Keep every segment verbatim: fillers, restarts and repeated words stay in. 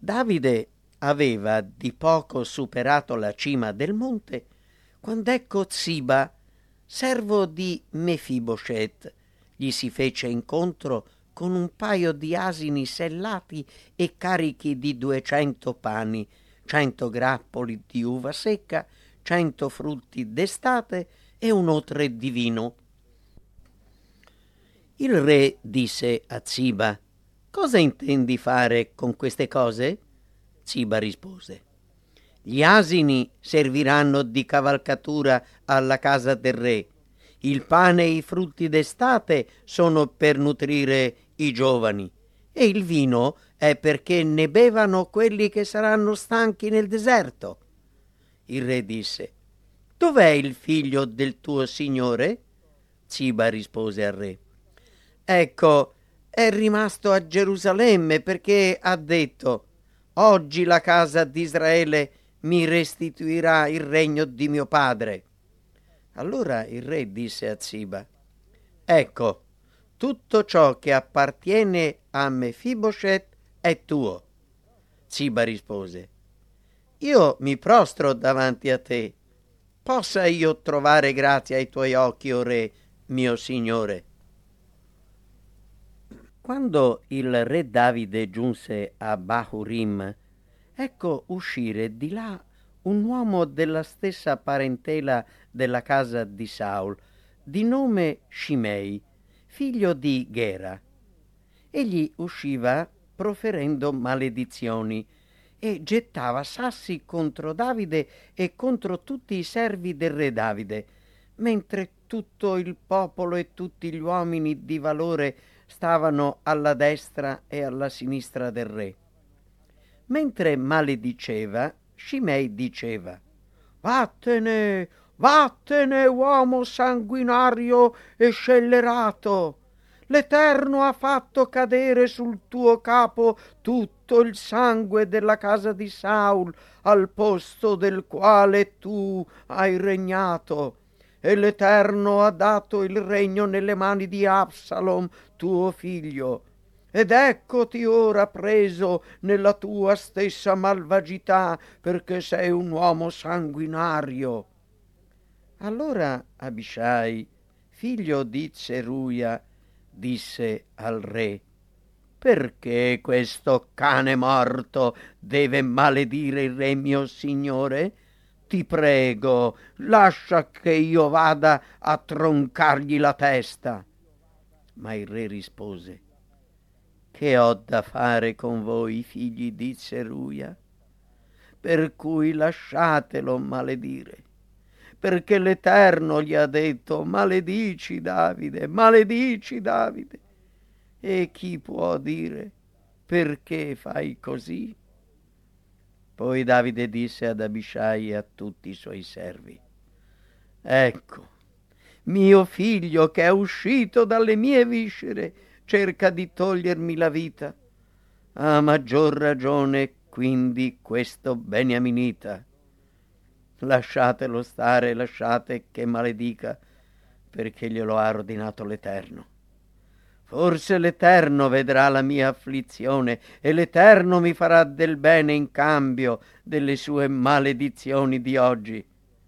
Davide aveva di poco superato la cima del monte quando ecco Ziba, servo di Mefiboshet, gli si fece incontro con un paio di asini sellati e carichi di duecento pani, cento grappoli di uva secca, cento frutti d'estate e un otre di vino. Il re disse a Ziba: «Cosa intendi fare con queste cose?» Ziba rispose: «Gli asini serviranno di cavalcatura alla casa del re. Il pane e i frutti d'estate sono per nutrire i giovani e il vino è perché ne bevano quelli che saranno stanchi nel deserto». Il re disse: «Dov'è il figlio del tuo signore?» Ziba rispose al re: «Ecco, è rimasto a Gerusalemme perché ha detto: oggi la casa di Israele mi restituirà il regno di mio padre». Allora il re disse a Ziba: «Ecco, tutto ciò che appartiene a Mefiboshet è tuo». Ziba rispose: «Io mi prostro davanti a te. Possa io trovare grazia ai tuoi occhi, o re, mio signore». Quando il re Davide giunse a Bahurim, ecco uscire di là un uomo della stessa parentela della casa di Saul, di nome Shimei, figlio di Gera. Egli usciva proferendo maledizioni e gettava sassi contro Davide e contro tutti i servi del re Davide, mentre tutto il popolo e tutti gli uomini di valore stavano alla destra e alla sinistra del re. Mentre malediceva, Shimei diceva: «Vattene, vattene, uomo sanguinario e scellerato! L'Eterno ha fatto cadere sul tuo capo tutto il sangue della casa di Saul, al posto del quale tu hai regnato. E l'Eterno ha dato il regno nelle mani di Absalom, tuo figlio. Ed eccoti ora preso nella tua stessa malvagità, perché sei un uomo sanguinario». Allora Abishai, figlio di Zeruia, disse al re: «Perché questo cane morto deve maledire il re mio signore? Ti prego, lascia che io vada a troncargli la testa». Ma il re rispose: «Che ho da fare con voi, figli di Zeruia? Per cui lasciatelo maledire, perché l'Eterno gli ha detto: maledici Davide, maledici Davide. E chi può dire: perché fai così?» Poi Davide disse ad Abishai e a tutti i suoi servi: «Ecco, mio figlio che è uscito dalle mie viscere cerca di togliermi la vita. A maggior ragione quindi questo beniaminita. Lasciatelo stare, lasciate che maledica, perché glielo ha ordinato l'Eterno. Forse l'Eterno vedrà la mia afflizione e l'Eterno mi farà del bene in cambio delle sue maledizioni di oggi».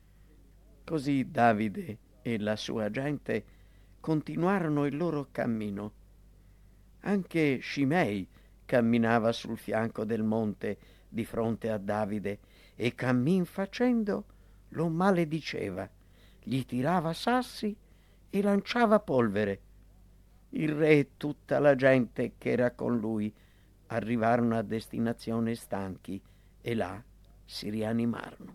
Così Davide e la sua gente continuarono il loro cammino. Anche Shimei camminava sul fianco del monte di fronte a Davide e cammin facendo lo malediceva, gli tirava sassi e lanciava polvere. Il re e tutta la gente che era con lui arrivarono a destinazione stanchi e là si rianimarono.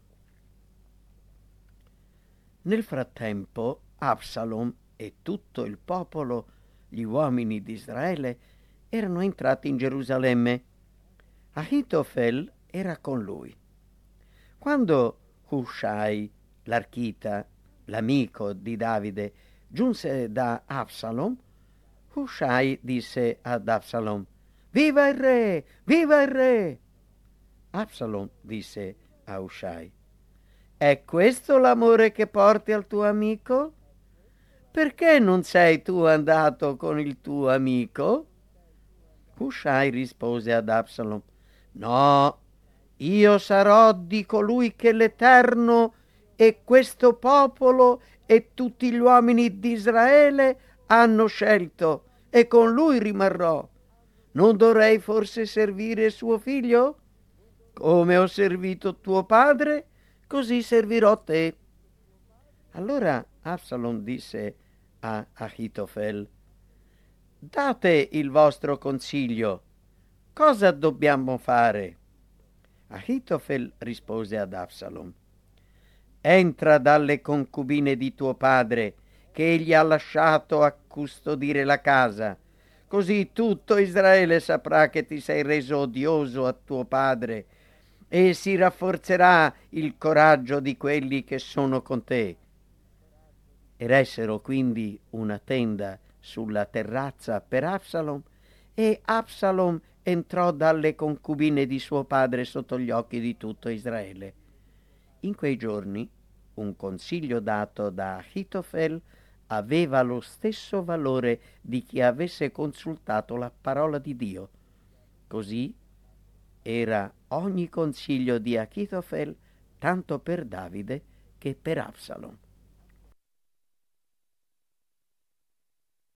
Nel frattempo Absalom e tutto il popolo, gli uomini di Israele, erano entrati in Gerusalemme. Ahitofel era con lui. Quando Hushai, l'archita, l'amico di Davide, giunse da Absalom, Hushai disse ad Absalom: «Viva il re! Viva il re!» Absalom disse a Hushai: «È questo l'amore che porti al tuo amico? Perché non sei tu andato con il tuo amico?» Hushai rispose ad Absalom: No, io sarò di colui che l'Eterno e questo popolo e tutti gli uomini di Israele hanno scelto, e con lui rimarrò. Non dovrei forse servire suo figlio? Come ho servito tuo padre, così servirò te. Allora Absalom disse a Ahitofel: date il vostro consiglio. Cosa dobbiamo fare? Ahitofel rispose ad Absalom: entra dalle concubine di tuo padre, che egli ha lasciato a custodire la casa. Così tutto Israele saprà che ti sei reso odioso a tuo padre, e si rafforzerà il coraggio di quelli che sono con te. Eressero quindi una tenda sulla terrazza per Absalom, e Absalom entrò dalle concubine di suo padre sotto gli occhi di tutto Israele. In quei giorni un consiglio dato da Ahitofel aveva lo stesso valore di chi avesse consultato la parola di Dio. Così era ogni consiglio di Achitofel tanto per Davide che per Absalom.